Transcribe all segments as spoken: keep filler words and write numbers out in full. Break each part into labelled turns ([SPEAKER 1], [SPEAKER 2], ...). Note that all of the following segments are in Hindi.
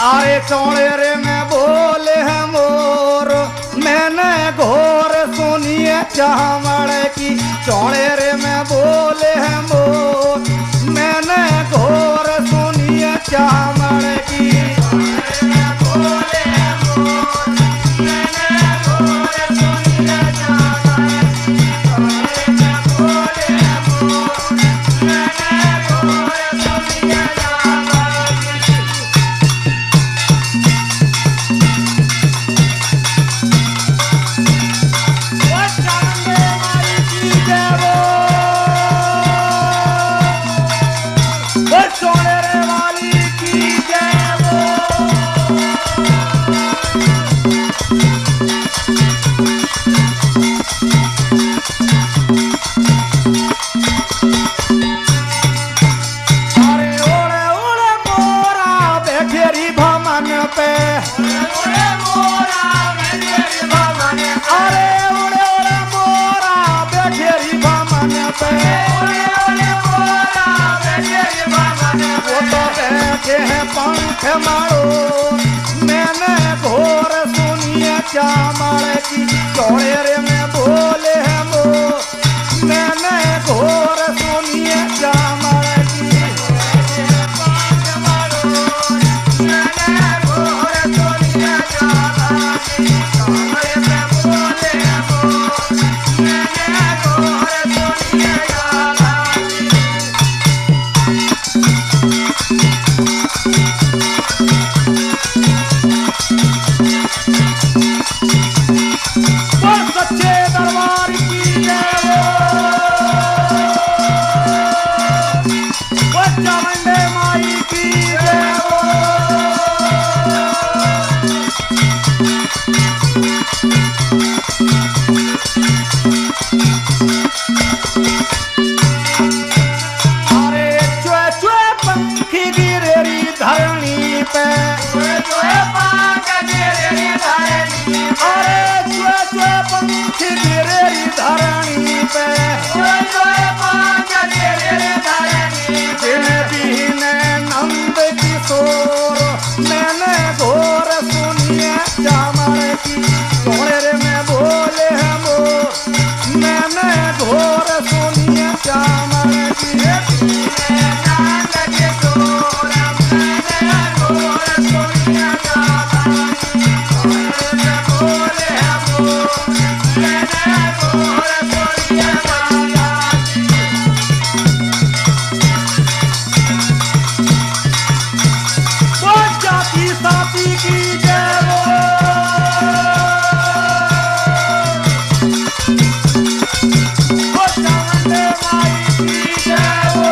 [SPEAKER 1] अरे चौड़ेरे में बोले हैं मोर, मैंने घोर सुनिए चावड़ की। चौड़ेरे में बोले हैं मोर, मैंने घोर सुनिए चावड़ की। पंख मारो मैंने घोर सुनिए चावड़ की। चौड़ेरे में बोले हैं मोर, मैंने घोर सुनिए चावड़ की। पंख मारो मैंने घोर सुनिए चावड़ की। चौड़ेरे में बोले हैं मोर, मैंने घोर सुनिए चावड़ की। सच्चे दरबार की जय हो, चामुंडे माई की जय हो। अरे चुए चुए पंखी गिरेरी धरणी पे, चुए चुए पंख गिरेरी धरणी। अरे चुए चुए पंखी गिरेरी धरणी पे, चुए चुए पंख गिरेरी धरणी। जिन बीने नंद किशोर, मैंने घोर सुनिए चावड़ की। चौड़ेरे में बोले हैं मोर, मैंने घोर सुनिए चावड़ की। नंद किशोर, मैंने घोर सुनिए चावड़ की। चौड़ेरे में बोले हैं मोर, मैंने घोर सुनिए चावड़ की। वो जाति साथी की जय हो, वो चामुंडे माई की जय हो।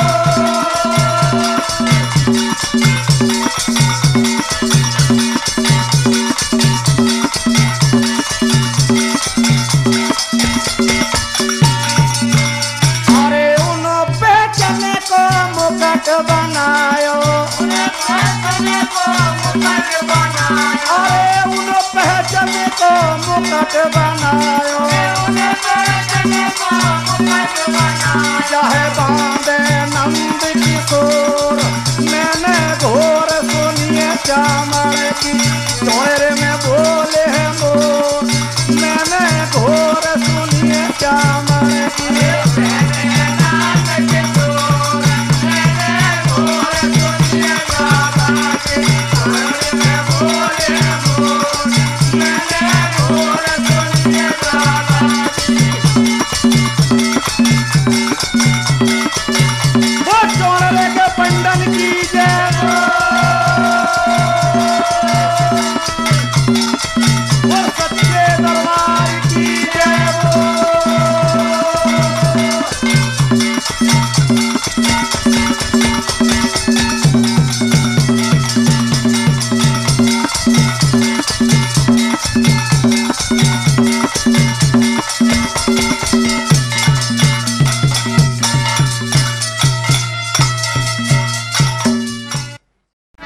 [SPEAKER 1] अरे उन बेचने को मुकुट बनायो, पहचने को मुकुट बनायो। अरे उन पहचने को मुकुट बनायो, पहचने को मुकुट बनायो। चाहे बांधे नंद किशोर, मैंने घोर सुनिए चावड़ की। चौड़ेरे में बोले हैं मोर,